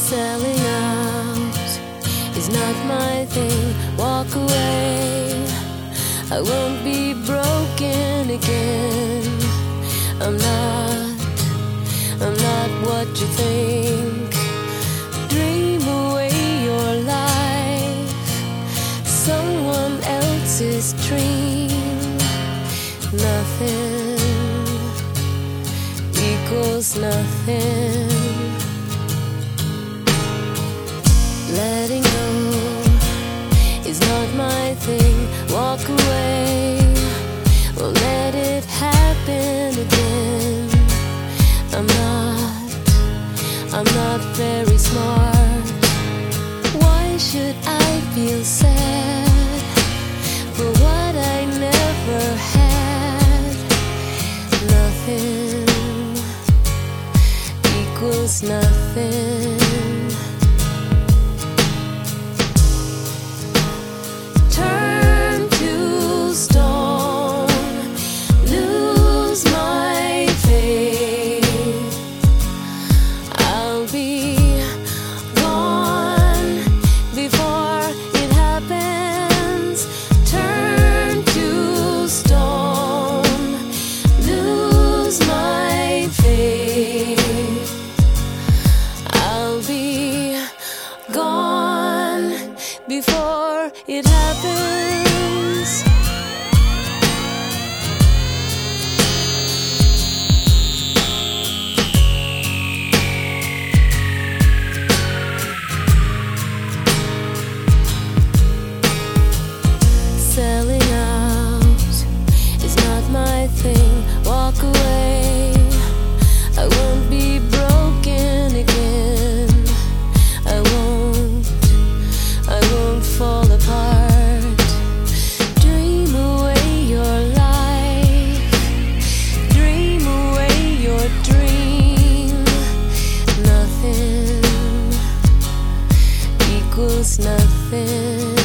Selling out is not my thing. Walk away, I won't be broken again. I'm not what you think. Dream away your life, someone else's dream. Nothing equals nothing. Letting go is not my thing. Walk away, won't let it happen again. I'm not very smart. Why should I feel sad for what I never had? Nothing equals nothing. Before it happens, selling out is not my thing. Walk away, I won't be broken again. I won't fall apart. Dream away your life, dream away your dream. Nothing equals nothing.